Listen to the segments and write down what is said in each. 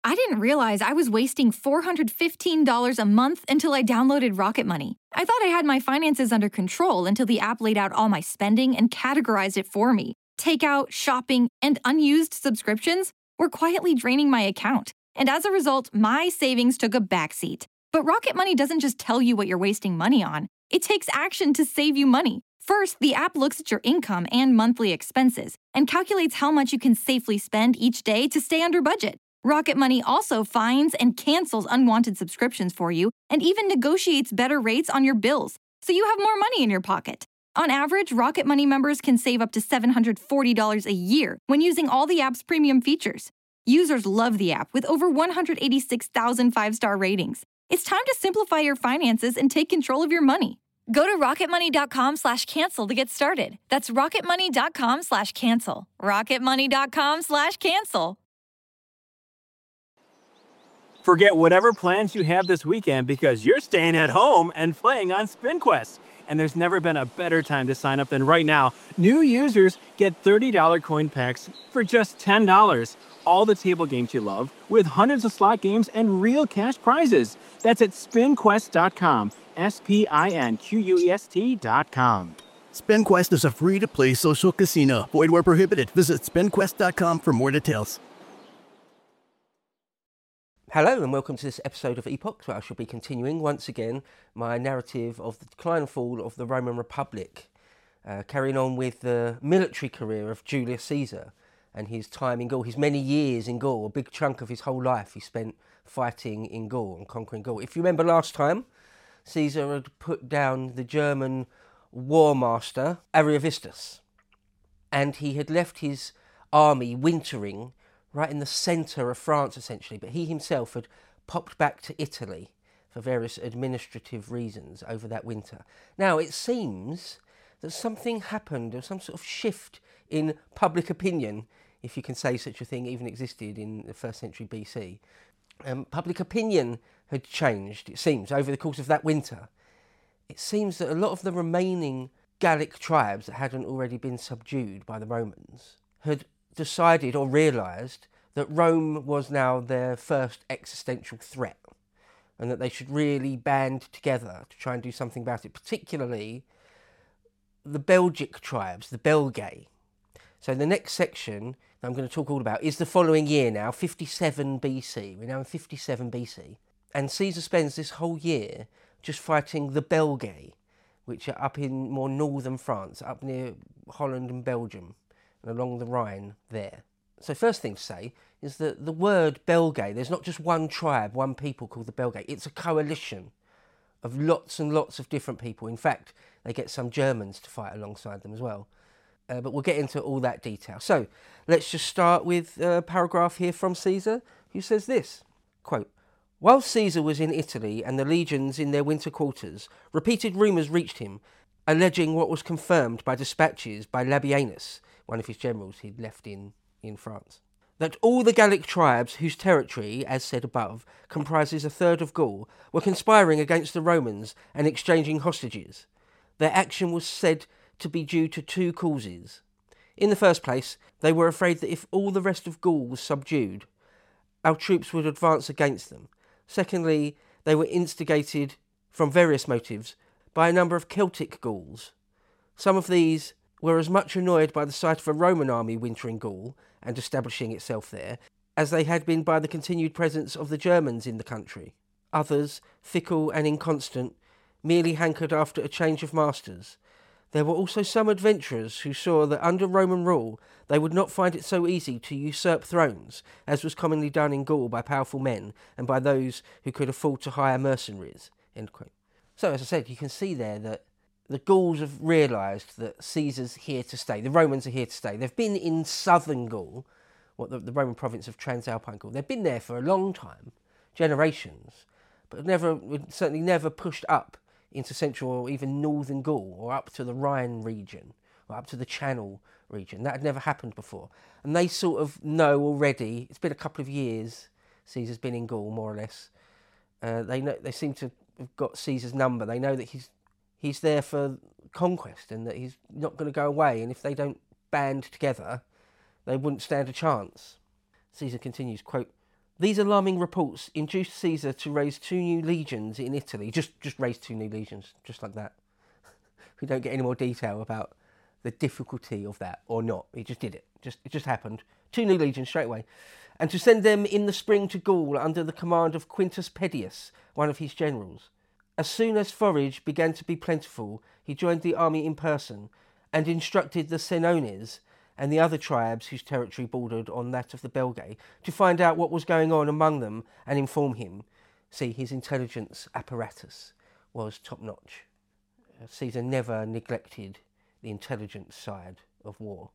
I didn't realize I was wasting $415 a month until I downloaded Rocket Money. I thought I had my finances under control until the app laid out all my spending and categorized it for me. Takeout, shopping, and unused subscriptions were quietly draining my account. And as a result, my savings took a backseat. But Rocket Money doesn't just tell you what you're wasting money on. It takes action to save you money. First, the app looks at your income and monthly expenses and calculates how much you can safely spend each day to stay under budget. Rocket Money also finds and cancels unwanted subscriptions for you and even negotiates better rates on your bills, so you have more money in your pocket. On average, Rocket Money members can save up to $740 a year when using all the app's premium features. Users love the app with over 186,000 five-star ratings. It's time to simplify your finances and take control of your money. Go to rocketmoney.com/cancel to get started. That's rocketmoney.com/cancel. rocketmoney.com/cancel. Forget whatever plans you have this weekend because you're staying at home and playing on SpinQuest. And there's never been a better time to sign up than right now. New users get $30 coin packs for just $10. All the table games you love with hundreds of slot games and real cash prizes. That's at spinquest.com. SPINQUEST.com. SpinQuest is a free-to-play social casino. Void where prohibited. Visit spinquest.com for more details. Hello and welcome to this episode of Epoch, where I shall be continuing once again my narrative of the decline and fall of the Roman Republic, carrying on with the military career of Julius Caesar and his time in Gaul, his many years in Gaul. A big chunk of his whole life he spent fighting in Gaul and conquering Gaul. If you remember last time, Caesar had put down the German war master Ariovistus, and he had left his army wintering right in the centre of France, essentially, but he himself had popped back to Italy for various administrative reasons over that winter. Now, it seems that something happened, or some sort of shift in public opinion, if you can say such a thing even existed in the 1st century BC. Public opinion had changed, it seems, over the course of that winter. It seems that a lot of the remaining Gallic tribes that hadn't already been subdued by the Romans had decided or realised that Rome was now their first existential threat and that they should really band together to try and do something about it, particularly the Belgic tribes, the Belgae. So the next section that I'm going to talk all about is the following year now, 57 BC. We're now in 57 BC. And Caesar spends this whole year just fighting the Belgae, which are up in more northern France, up near Holland and Belgium, and along the Rhine there. So first thing to say is that the word Belgae, there's not just one tribe, one people called the Belgae. It's a coalition of lots and lots of different people. In fact, they get some Germans to fight alongside them as well. But we'll get into all that detail. So let's just start with a paragraph here from Caesar, who says this, quote, "While Caesar was in Italy and the legions in their winter quarters, repeated rumours reached him, alleging what was confirmed by dispatches by Labienus, one of his generals he'd left in France, that all the Gallic tribes whose territory, as said above, comprises a third of Gaul, were conspiring against the Romans and exchanging hostages. Their action was said to be due to two causes. In the first place, they were afraid that if all the rest of Gaul was subdued, our troops would advance against them. Secondly, they were instigated, from various motives, by a number of Celtic Gauls. Some of these were as much annoyed by the sight of a Roman army wintering Gaul and establishing itself there, as they had been by the continued presence of the Germans in the country. Others, fickle and inconstant, merely hankered after a change of masters. There were also some adventurers who saw that under Roman rule they would not find it so easy to usurp thrones, as was commonly done in Gaul by powerful men and by those who could afford to hire mercenaries." End quote. So, as I said, you can see there that the Gauls have realised that Caesar's here to stay. The Romans are here to stay. They've been in southern Gaul, the Roman province of Transalpine Gaul. They've been there for a long time, generations, but certainly never pushed up into central or even northern Gaul, or up to the Rhine region, or up to the Channel region. That had never happened before. And they sort of know already, it's been a couple of years Caesar's been in Gaul, more or less. They seem to have got Caesar's number. They know that he's there for conquest and that he's not going to go away, and if they don't band together, they wouldn't stand a chance. Caesar continues, quote, These alarming reports induced Caesar to raise 2 new legions in Italy. Just raise 2 new legions, just like that. We don't get any more detail about the difficulty of that or not. He just did it. It just happened. 2 new legions straight away. And to send them in the spring to Gaul under the command of Quintus Pedius, one of his generals. As soon as forage began to be plentiful, he joined the army in person and instructed the Senones and the other tribes whose territory bordered on that of the Belgae to find out what was going on among them and inform him. See, his intelligence apparatus was top-notch. Caesar never neglected the intelligence side of war.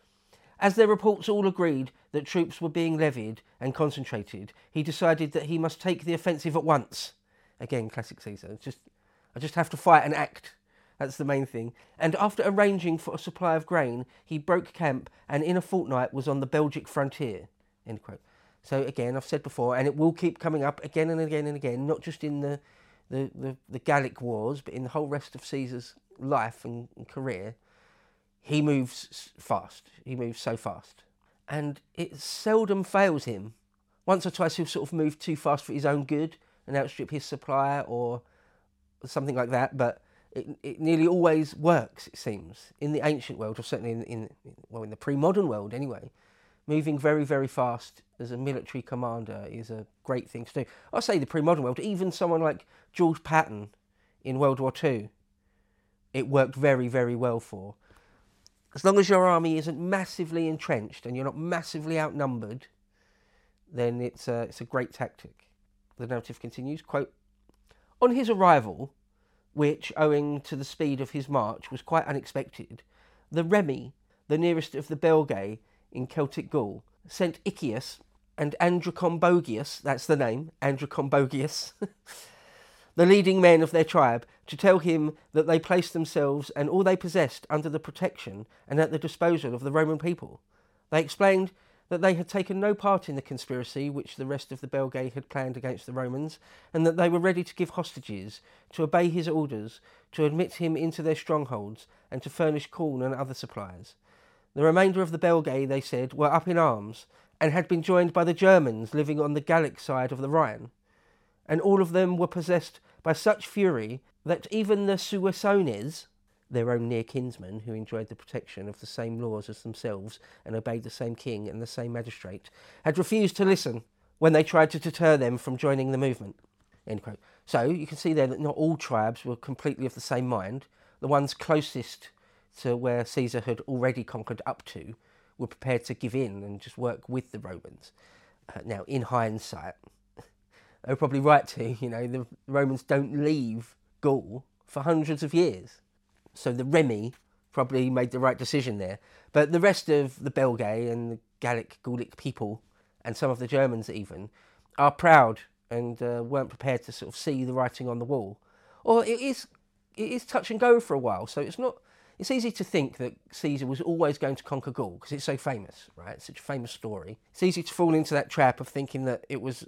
As their reports all agreed that troops were being levied and concentrated, he decided that he must take the offensive at once. Again, classic Caesar. I just have to fight and act. That's the main thing. And after arranging for a supply of grain, he broke camp and in a fortnight was on the Belgic frontier. End quote. So again, I've said before, and it will keep coming up again and again and again, not just in the Gallic Wars, but in the whole rest of Caesar's life and career. He moves fast. He moves so fast. And it seldom fails him. Once or twice he'll sort of move too fast for his own good and outstrip his supply or something like that, but it nearly always works, it seems, in the ancient world, or certainly in the pre-modern world anyway. Moving very, very fast as a military commander is a great thing to do. I'll say the pre-modern world, even someone like George Patton in World War II, it worked very, very well for. As long as your army isn't massively entrenched and you're not massively outnumbered, then it's a great tactic. The narrative continues, quote, "On his arrival, which, owing to the speed of his march, was quite unexpected, the Remi, the nearest of the Belgae in Celtic Gaul, sent Iccius and Androcombogius, that's the name, Androcombogius, the leading men of their tribe, to tell him that they placed themselves and all they possessed under the protection and at the disposal of the Roman people. They explained that they had taken no part in the conspiracy which the rest of the Belgae had planned against the Romans, and that they were ready to give hostages, to obey his orders, to admit him into their strongholds, and to furnish corn and other supplies. The remainder of the Belgae, they said, were up in arms, and had been joined by the Germans living on the Gallic side of the Rhine, and all of them were possessed by such fury that even the Suessones, their own near kinsmen who enjoyed the protection of the same laws as themselves and obeyed the same king and the same magistrate, had refused to listen when they tried to deter them from joining the movement." End quote. So you can see there that not all tribes were completely of the same mind. The ones closest to where Caesar had already conquered up to were prepared to give in and just work with the Romans. Now, in hindsight, they were probably right to. The Romans don't leave Gaul for hundreds of years. So the Remi probably made the right decision there. But the rest of the Belgae and the Gallic people, and some of the Germans even, are proud and weren't prepared to sort of see the writing on the wall. Or it is touch and go for a while. So it's easy to think that Caesar was always going to conquer Gaul because it's so famous, right? It's such a famous story. It's easy to fall into that trap of thinking that it was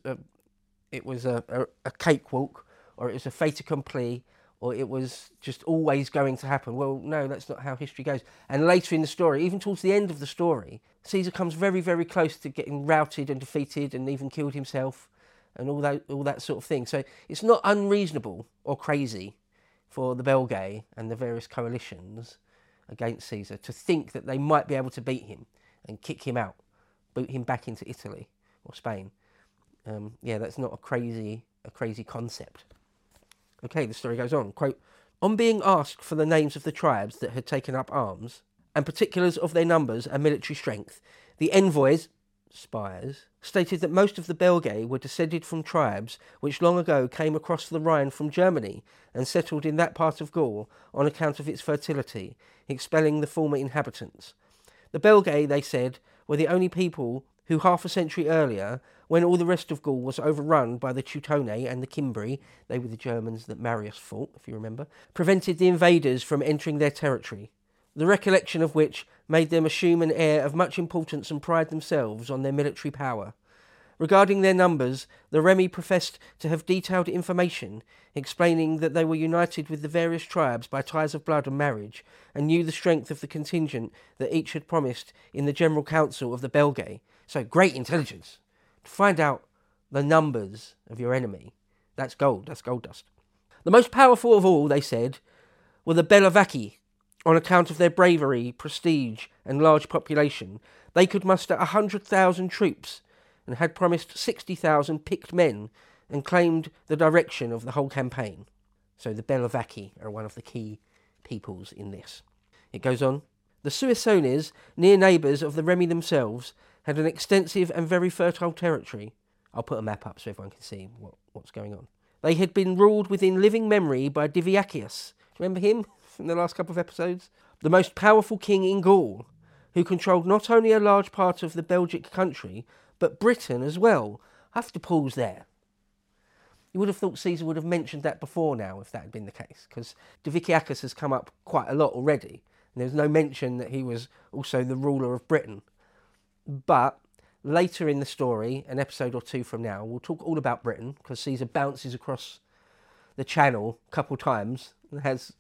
a cakewalk, or it was a fait accompli, or it was just always going to happen. Well, no, that's not how history goes. And later in the story, even towards the end of the story, Caesar comes very, very close to getting routed and defeated and even killed himself and all that sort of thing. So it's not unreasonable or crazy for the Belgae and the various coalitions against Caesar to think that they might be able to beat him and kick him out, boot him back into Italy or Spain. That's not a crazy concept. Okay, the story goes on. Quote, "On being asked for the names of the tribes that had taken up arms, and particulars of their numbers and military strength, the envoys, spies, stated that most of the Belgae were descended from tribes which long ago came across the Rhine from Germany and settled in that part of Gaul on account of its fertility, expelling the former inhabitants. The Belgae, they said, were the only people who half a century earlier, when all the rest of Gaul was overrun by the Teutoni and the Cimbri, they were the Germans that Marius fought, if you remember, prevented the invaders from entering their territory, the recollection of which made them assume an air of much importance and pride themselves on their military power. Regarding their numbers, the Remi professed to have detailed information, explaining that they were united with the various tribes by ties of blood and marriage, and knew the strength of the contingent that each had promised in the general council of the Belgae. So great intelligence to find out the numbers of your enemy. That's gold. That's gold dust. The most powerful of all, they said, were the Bellovaci. On account of their bravery, prestige, and large population, they could muster 100,000 troops and had promised 60,000 picked men and claimed the direction of the whole campaign. So the Bellovaci are one of the key peoples in this. It goes on. The Suessones, near neighbours of the Remi themselves, had an extensive and very fertile territory. I'll put a map up so everyone can see what's going on. They had been ruled within living memory by Diviciacus. Remember him from the last couple of episodes? The most powerful king in Gaul, who controlled not only a large part of the Belgic country, but Britain as well. I have to pause there. You would have thought Caesar would have mentioned that before now, if that had been the case, because Diviciacus has come up quite a lot already, and there's no mention that he was also the ruler of Britain. But later in the story, an episode or two from now, we'll talk all about Britain, because Caesar bounces across the channel a couple times and has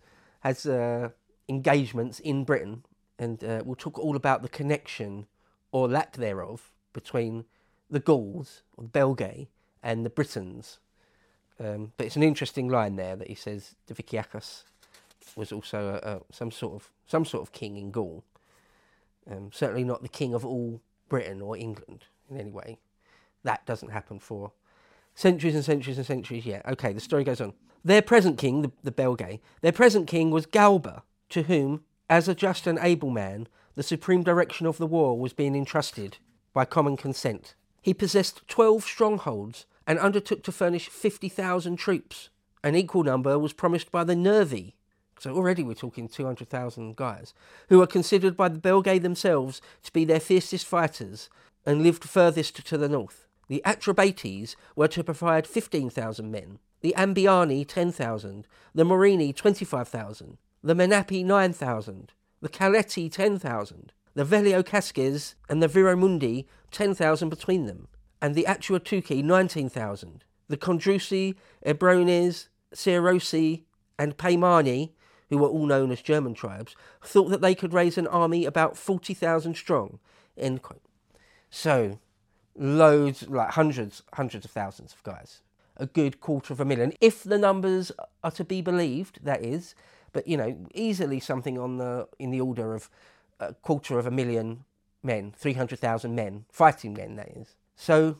engagements in Britain, and we'll talk all about the connection, or lack thereof, between the Gauls, or the Belgae, and the Britons. But it's an interesting line there that he says Diviciacus was also some sort of king in Gaul. Certainly not the king of all Britain or England in any way. That doesn't happen for centuries and centuries and centuries yet. Okay, the story goes on. Their present king, the Belgae, their present king was Galba, to whom, as a just and able man, the supreme direction of the war was being entrusted by common consent. He possessed 12 strongholds and undertook to furnish 50,000 troops. An equal number was promised by the Nervi, so already we're talking 200,000 guys, who were considered by the Belgae themselves to be their fiercest fighters and lived furthest to the north. The Atrebates were to provide 15,000 men, the Ambiani 10,000, the Morini 25,000, the Menapi 9,000, the Caleti 10,000, the Veliocasques and the Viramundi 10,000 between them, and the Atuatuci 19,000. The Condrusi, Ebrones, Cerosi, and Paimani, who were all known as German tribes, thought that they could raise an army about 40,000 strong. End quote. So, loads, like hundreds of thousands of guys. A good 250,000. If the numbers are to be believed, that is. But, easily something in the order of 250,000 men, 300,000 men, fighting men, that is. So,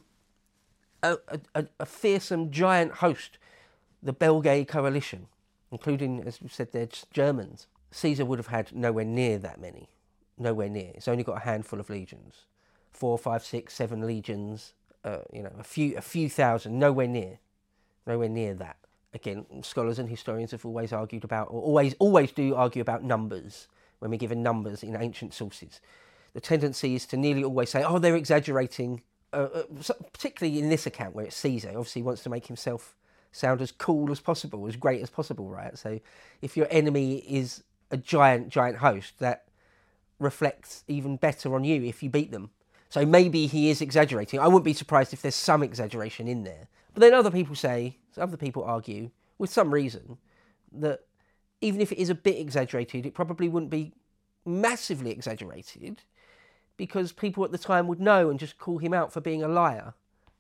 a fearsome giant host, the Belgae coalition, including, as we said, their Germans. Caesar would have had nowhere near that many. Nowhere near. It's only got a handful of legions. 4, 5, 6, 7 legions, a few thousand, nowhere near that. Again, scholars and historians have always argued about, or always do argue about numbers when we're given numbers in ancient sources. The tendency is to nearly always say, they're exaggerating, particularly in this account where it's Caesar. Obviously, he wants to make himself sound as cool as possible, as great as possible, right? So if your enemy is a giant host, that reflects even better on you if you beat them. So maybe he is exaggerating. I wouldn't be surprised if there's some exaggeration in there. But then other people argue, with some reason, that even if it is a bit exaggerated, it probably wouldn't be massively exaggerated, because people at the time would know and just call him out for being a liar.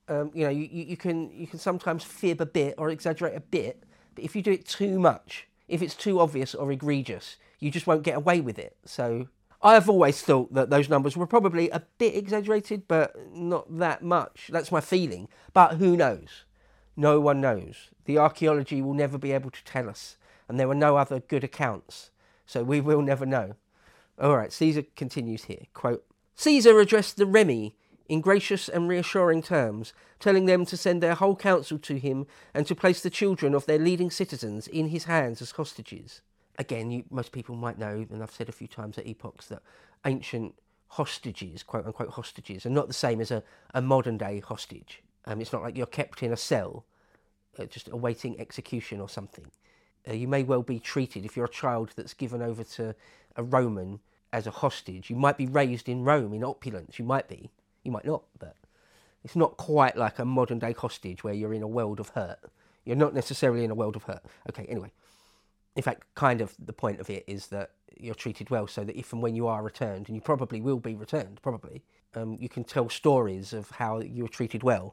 You can sometimes fib a bit or exaggerate a bit, but if you do it too much, if it's too obvious or egregious, you just won't get away with it. So I have always thought that those numbers were probably a bit exaggerated, but not that much. That's my feeling. But who knows? No one knows. The archaeology will never be able to tell us, and there were no other good accounts, so we will never know. All right, Caesar continues here, quote, Caesar addressed the Remi in gracious and reassuring terms, telling them to send their whole council to him and to place the children of their leading citizens in his hands as hostages. Again, most people might know, and I've said a few times at Epochs, that ancient hostages, quote-unquote hostages, are not the same as a modern-day hostage. It's not like you're kept in a cell, just awaiting execution or something. You may well be treated, if you're a child that's given over to a Roman as a hostage, you might be raised in Rome in opulence, you might be. You might not, but it's not quite like a modern-day hostage where you're in a world of hurt. You're not necessarily in a world of hurt. Okay, anyway. In fact, kind of the point of it is that you're treated well, so that if and when you are returned, and you probably will be returned, you can tell stories of how you were treated well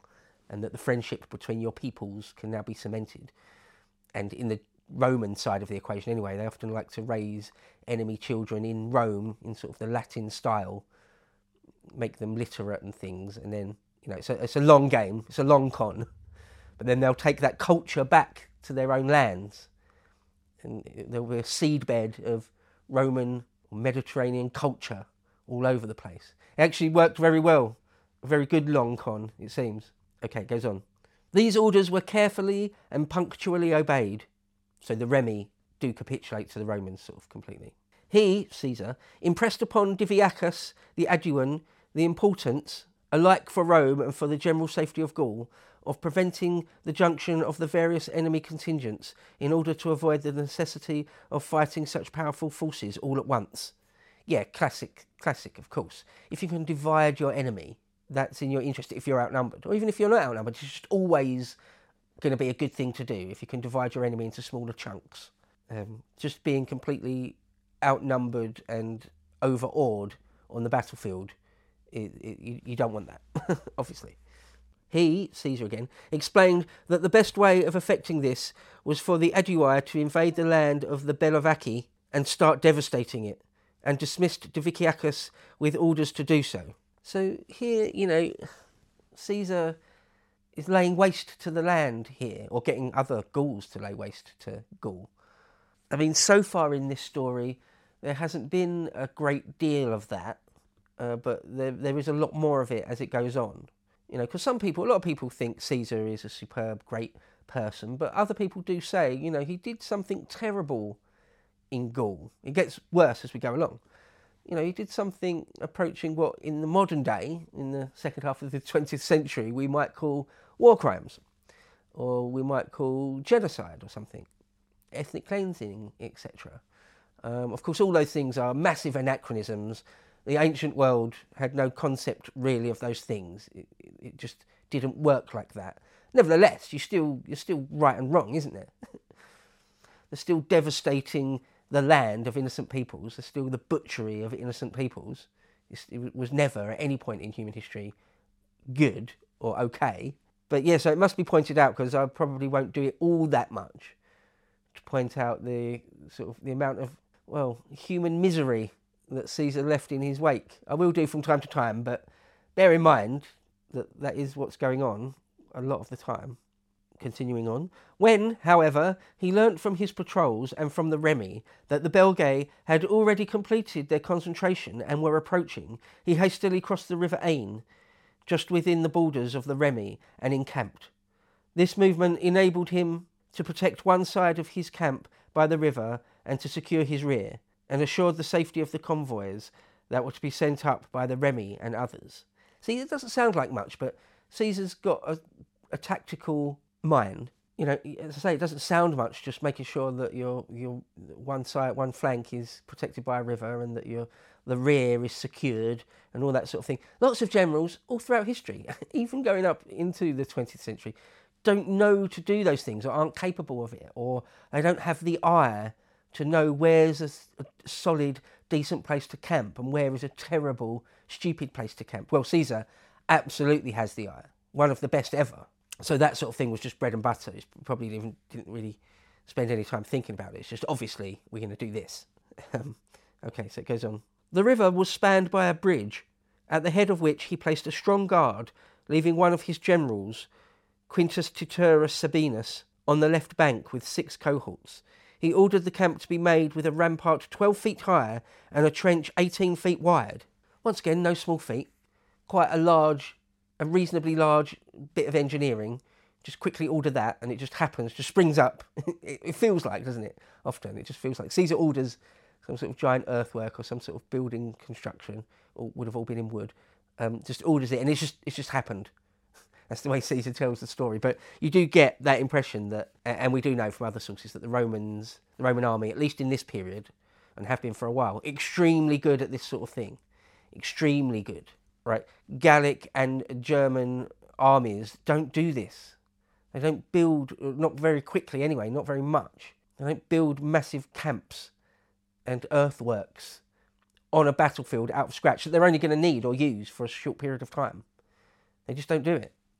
and that the friendship between your peoples can now be cemented. And in the Roman side of the equation anyway, they often like to raise enemy children in Rome in sort of the Latin style, make them literate and things, and then, you know, it's a long game, it's a long con, but then they'll take that culture back to their own lands, and there'll be a seedbed of Roman or Mediterranean culture all over the place. It actually worked very well, a very good long con, it seems. Okay, it goes on. These orders were carefully and punctually obeyed. So the Remi do capitulate to the Romans sort of completely. He, Caesar, impressed upon Diviciacus the Aeduan the importance, alike for Rome and for the general safety of Gaul, of preventing the junction of the various enemy contingents in order to avoid the necessity of fighting such powerful forces all at once. Yeah, classic, of course. If you can divide your enemy, that's in your interest if you're outnumbered. Or even if you're not outnumbered, it's just always going to be a good thing to do if you can divide your enemy into smaller chunks. Just being completely outnumbered and overawed on the battlefield, you don't want that, obviously. He, Caesar again, explained that the best way of effecting this was for the Aedui to invade the land of the Bellovaci and start devastating it, and dismissed Diviciacus with orders to do so. So here, you know, Caesar is laying waste to the land here, or getting other Gauls to lay waste to Gaul. I mean, so far in this story, there hasn't been a great deal of that, but there is a lot more of it as it goes on. You know, because a lot of people think Caesar is a superb, great person, but other people do say, you know, he did something terrible in Gaul. It gets worse as we go along. You know, he did something approaching what in the modern day, in the second half of the 20th century, we might call war crimes, or we might call genocide or something, ethnic cleansing, etc. Of course, all those things are massive anachronisms. The ancient world had no concept really of those things. It just didn't work like that. Nevertheless, you're still right and wrong, isn't there? They're still devastating the land of innocent peoples. There's still the butchery of innocent peoples. It was never at any point in human history good or okay. But yeah, so it must be pointed out, because I probably won't do it all that much, to point out the amount of, well, human misery that Caesar left in his wake. I will do from time to time, but bear in mind that is what's going on a lot of the time. Continuing on. When, however, he learnt from his patrols and from the Remi that the Belgae had already completed their concentration and were approaching, he hastily crossed the river Ain, just within the borders of the Remi, and encamped. This movement enabled him to protect one side of his camp by the river and to secure his rear, and assured the safety of the convoys that were to be sent up by the Remi and others. See, it doesn't sound like much, but Caesar's got a tactical mind. You know, as I say, it doesn't sound much, just making sure that your one flank is protected by a river, and that the rear is secured, and all that sort of thing. Lots of generals all throughout history, even going up into the 20th century, don't know to do those things, or aren't capable of it, or they don't have the eye to know where's a solid, decent place to camp and where is a terrible, stupid place to camp. Well, Caesar absolutely has the eye, one of the best ever. So that sort of thing was just bread and butter. He probably didn't really spend any time thinking about it. It's just, obviously, we're going to do this. Okay, so it goes on. The river was spanned by a bridge, at the head of which he placed a strong guard, leaving one of his generals, Quintus Titurius Sabinus, on the left bank with 6 cohorts. He ordered the camp to be made with a rampart 12 feet high and a trench 18 feet wide. Once again, no small feat. Quite a reasonably large bit of engineering. Just quickly order that, and it just happens, just springs up. It feels like, doesn't it? Often, it just feels like. Caesar orders some sort of giant earthwork or some sort of building construction, or would have all been in wood, just orders it, and it's just happened. That's the way Caesar tells the story. But you do get that impression that, and we do know from other sources, that the Roman army, at least in this period, and have been for a while, extremely good at this sort of thing. Extremely good, right? Gallic and German armies don't do this. They don't build, not very quickly anyway, not very much. They don't build massive camps and earthworks on a battlefield out of scratch that they're only going to need or use for a short period of time. They just don't do it.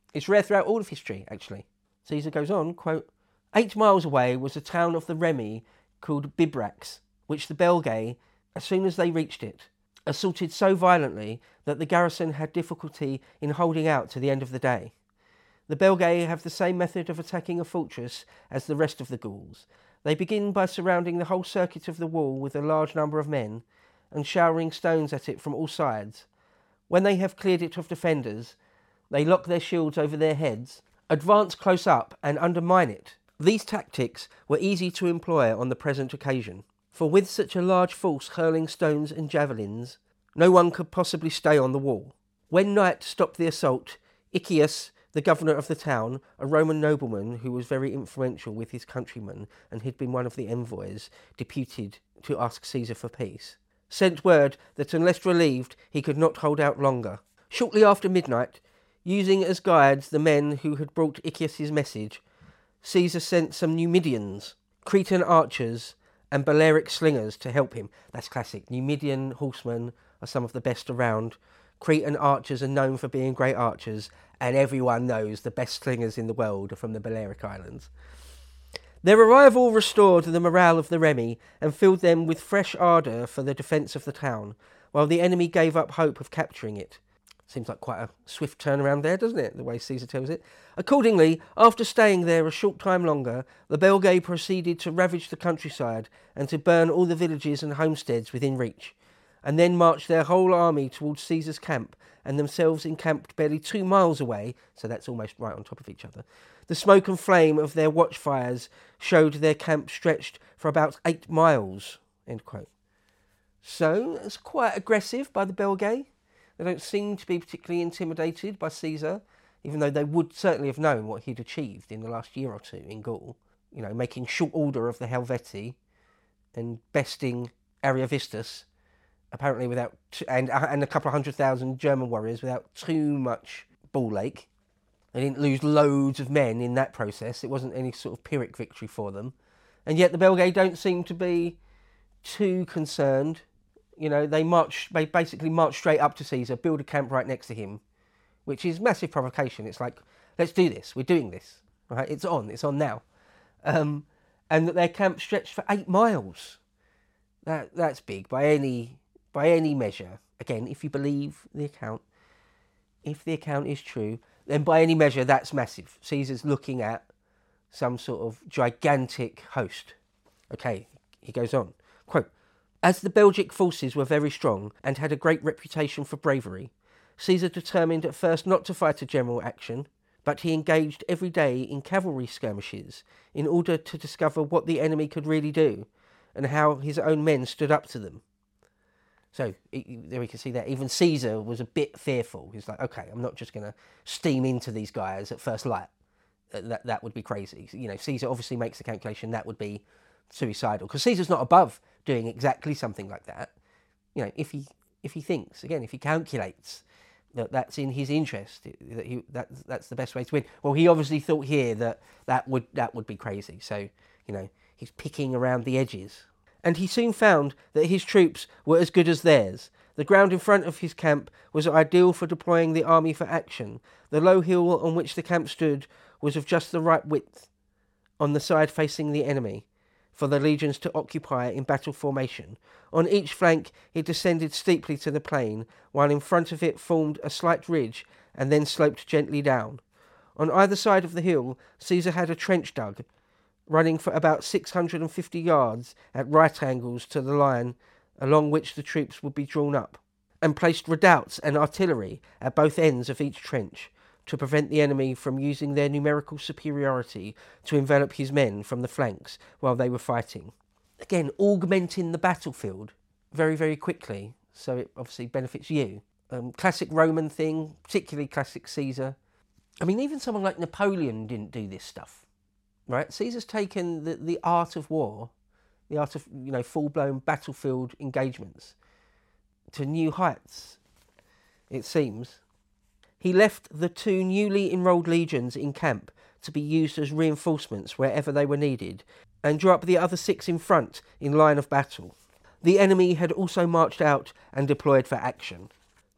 It's rare throughout all of history, actually. Caesar goes on, quote, 8 miles away was a town of the Remi called Bibrax, which the Belgae, as soon as they reached it, assaulted so violently that the garrison had difficulty in holding out to the end of the day. The Belgae have the same method of attacking a fortress as the rest of the Gauls. They begin by surrounding the whole circuit of the wall with a large number of men and showering stones at it from all sides. When they have cleared it of defenders, they lock their shields over their heads, advance close up and undermine it. These tactics were easy to employ on the present occasion, for with such a large force hurling stones and javelins, no one could possibly stay on the wall. When night stopped the assault, Iccius, the governor of the town, a Roman nobleman who was very influential with his countrymen and had been one of the envoys deputed to ask Caesar for peace, sent word that unless relieved he could not hold out longer. Shortly after midnight, using as guides the men who had brought Iccius' message, Caesar sent some Numidians, Cretan archers, and Balearic slingers to help him. That's classic. Numidian horsemen are some of the best around. Cretan archers are known for being great archers, and everyone knows the best slingers in the world are from the Balearic Islands. Their arrival restored the morale of the Remi and filled them with fresh ardour for the defence of the town, while the enemy gave up hope of capturing it. Seems like quite a swift turnaround there, doesn't it, the way Caesar tells it? Accordingly, after staying there a short time longer, the Belgae proceeded to ravage the countryside and to burn all the villages and homesteads within reach, and then marched their whole army towards Caesar's camp, and themselves encamped barely 2 miles away, so that's almost right on top of each other. The smoke and flame of their watchfires showed their camp stretched for about 8 miles, end quote. So, it's quite aggressive by the Belgae. They don't seem to be particularly intimidated by Caesar, even though they would certainly have known what he'd achieved in the last year or two in Gaul. You know, making short order of the Helvetii and besting Ariovistus, apparently without, and a couple of 100,000 German warriors without too much ball ache. They didn't lose loads of men in that process. It wasn't any sort of Pyrrhic victory for them. And yet the Belgae don't seem to be too concerned. You know, they basically march straight up to Caesar, build a camp right next to him, which is massive provocation. It's like, let's do this. We're doing this. Right? It's on now. And that their camp stretched for 8 miles. That's big by any measure. Again, if you believe the account, if the account is true, then by any measure that's massive. Caesar's looking at some sort of gigantic host. Okay, he goes on. Quote, as the Belgic forces were very strong and had a great reputation for bravery, Caesar determined at first not to fight a general action, but he engaged every day in cavalry skirmishes in order to discover what the enemy could really do and how his own men stood up to them. So there we can see that even Caesar was a bit fearful. He's like, okay, I'm not just going to steam into these guys at first light. That would be crazy. You know, Caesar obviously makes the calculation that would be suicidal, because Caesar's not above doing exactly something like that. You know, if he thinks, again, if he calculates that that's in his interest, that's the best way to win. Well, he obviously thought here that would be crazy. So, you know, he's picking around the edges. And he soon found that his troops were as good as theirs. The ground in front of his camp was ideal for deploying the army for action. The low hill on which the camp stood was of just the right width on the side facing the enemy for the legions to occupy in battle formation. On each flank it descended steeply to the plain, while in front of it formed a slight ridge and then sloped gently down. On either side of the hill, Caesar had a trench dug, running for about 650 yards at right angles to the line along which the troops would be drawn up, and placed redoubts and artillery at both ends of each trench to prevent the enemy from using their numerical superiority to envelop his men from the flanks while they were fighting. Again, augmenting the battlefield very, very quickly, so it obviously benefits you. Classic Roman thing, particularly classic Caesar. I mean, even someone like Napoleon didn't do this stuff. Right, Caesar's taken the art of war, the art of, you know, full-blown battlefield engagements to new heights, it seems. He left the 2 newly enrolled legions in camp to be used as reinforcements wherever they were needed, and drew up the other 6 in front in line of battle. The enemy had also marched out and deployed for action.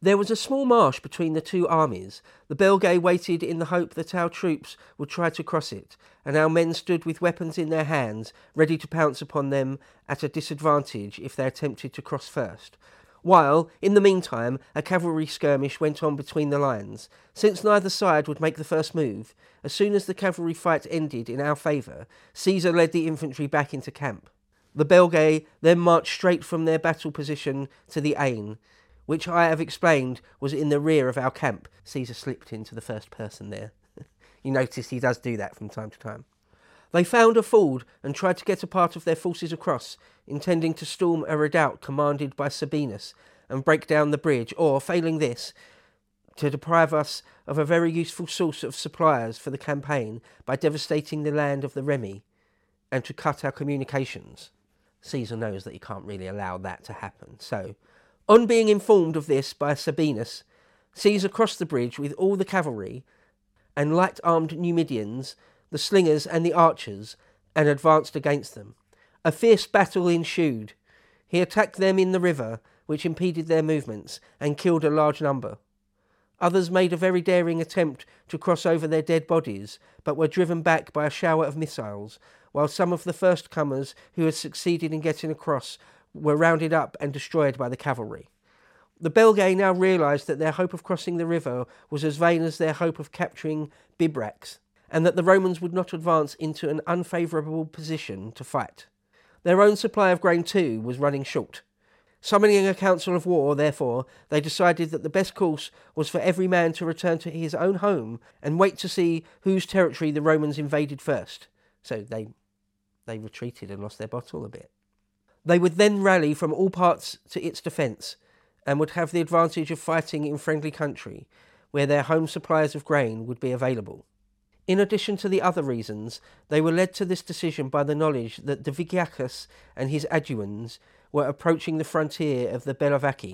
There was a small marsh between the two armies. The Belgae waited in the hope that our troops would try to cross it, and our men stood with weapons in their hands, ready to pounce upon them at a disadvantage if they attempted to cross first. While, in the meantime, a cavalry skirmish went on between the lines. Since neither side would make the first move, as soon as the cavalry fight ended in our favour, Caesar led the infantry back into camp. The Belgae then marched straight from their battle position to the Ain, which I have explained was in the rear of our camp. Caesar slipped into the first person there. You notice he does do that from time to time. They found a ford and tried to get a part of their forces across, intending to storm a redoubt commanded by Sabinus and break down the bridge, or, failing this, to deprive us of a very useful source of supplies for the campaign by devastating the land of the Remi, and to cut our communications. Caesar knows that he can't really allow that to happen, so, on being informed of this by Sabinus, Caesar crossed the bridge with all the cavalry and light-armed Numidians, the slingers and the archers, and advanced against them. A fierce battle ensued. He attacked them in the river, which impeded their movements, and killed a large number. Others made a very daring attempt to cross over their dead bodies, but were driven back by a shower of missiles, while some of the first comers who had succeeded in getting across were rounded up and destroyed by the cavalry. The Belgae now realised that their hope of crossing the river was as vain as their hope of capturing Bibrax, and that the Romans would not advance into an unfavourable position to fight. Their own supply of grain, too, was running short. Summoning a council of war, therefore, they decided that the best course was for every man to return to his own home and wait to see whose territory the Romans invaded first. So they retreated and lost their bottle a bit. They would then rally from all parts to its defence, and would have the advantage of fighting in friendly country, where their home supplies of grain would be available. In addition to the other reasons, they were led to this decision by the knowledge that Diviciacus and his Aeduans were approaching the frontier of the Bellovaci,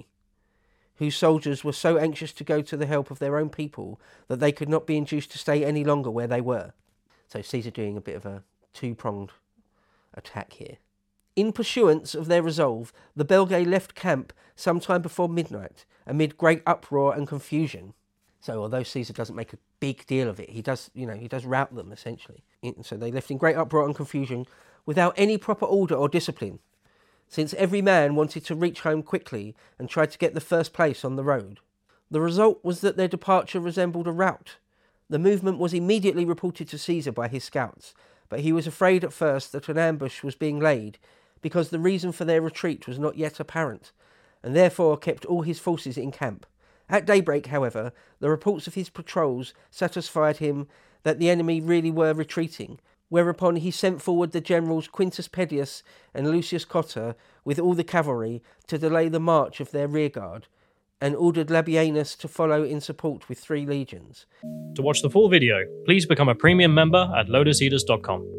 whose soldiers were so anxious to go to the help of their own people that they could not be induced to stay any longer where they were. So Caesar doing a bit of a two-pronged attack here. In pursuance of their resolve, the Belgae left camp sometime before midnight, amid great uproar and confusion. So although Caesar doesn't make a big deal of it, he does rout them, essentially. So they left in great uproar and confusion, without any proper order or discipline, since every man wanted to reach home quickly and tried to get the first place on the road. The result was that their departure resembled a rout. The movement was immediately reported to Caesar by his scouts, but he was afraid at first that an ambush was being laid, because the reason for their retreat was not yet apparent, and therefore kept all his forces in camp. At daybreak, however, the reports of his patrols satisfied him that the enemy really were retreating, whereupon he sent forward the generals Quintus Pedius and Lucius Cotta with all the cavalry to delay the march of their rearguard, and ordered Labienus to follow in support with 3 legions. To watch the full video, please become a premium member at lotuseaters.com.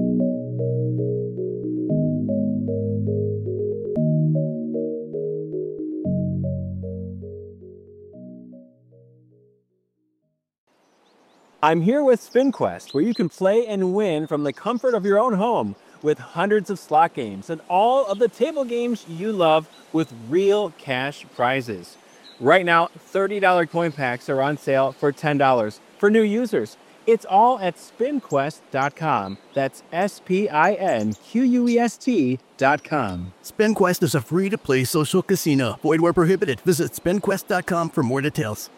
I'm here with SpinQuest, where you can play and win from the comfort of your own home with hundreds of slot games and all of the table games you love with real cash prizes. Right now, $30 coin packs are on sale for $10 for new users. It's all at SpinQuest.com. That's SpinQuest.com. SpinQuest is a free-to-play social casino. Void where prohibited. Visit SpinQuest.com for more details.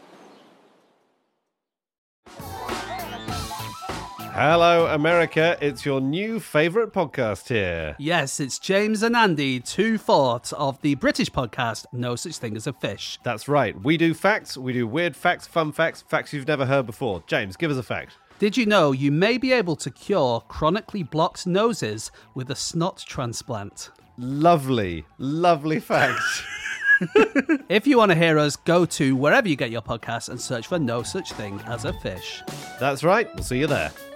Hello, America. It's your new favourite podcast here. Yes, it's James and Andy, 2/4 of the British podcast No Such Thing as a Fish. That's right. We do facts, we do weird facts, fun facts, facts you've never heard before. James, give us a fact. Did you know you may be able to cure chronically blocked noses with a snot transplant? Lovely, lovely facts. If you want to hear us, go to wherever you get your podcasts and search for No Such Thing as a Fish. That's right. We'll see you there.